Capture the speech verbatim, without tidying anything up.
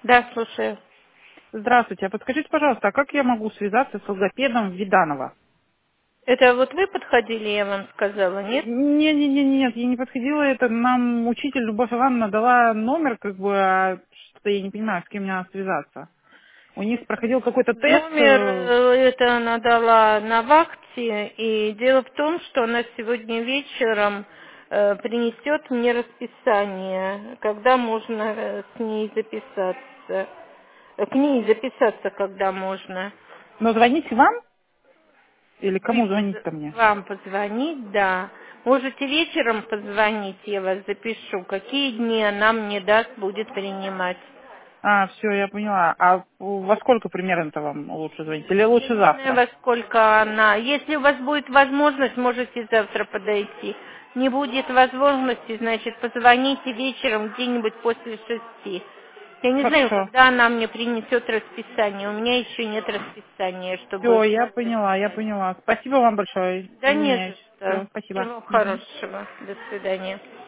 Да, слушаю. Здравствуйте. А подскажите, пожалуйста, а как я могу связаться с логопедом Виданова? Это вот вы подходили, я вам сказала, нет? Не, не, не, нет, я не подходила. Это нам учитель Любовь Ивановна дала номер, как бы, а что-то я не понимаю, с кем мне надо связаться. У них проходил какой-то тест. Номер э, э, это она дала на вахте, и дело в том, что она сегодня вечером э, принесет мне расписание, когда можно э, с ней записаться. Э, К ней записаться, когда можно. Но звонить вам? Или кому Вы звонить-то поз- мне? вам позвонить, да. Можете вечером позвонить, я вас запишу, какие дни она мне даст, будет принимать. А, все, я поняла. А во сколько примерно-то вам лучше звонить? Или Я лучше не знаю, завтра? во сколько она. Если у вас будет возможность, можете завтра подойти. Не будет возможности, значит, позвоните вечером где-нибудь после шести. Я не знаю, Хорошо. когда она мне принесет расписание. У меня еще нет расписания, Все, чтобы я поняла, я записать. поняла. Спасибо вам большое. Да не за Извиняюсь. что. Все, спасибо. Всего Мгм. хорошего. До свидания.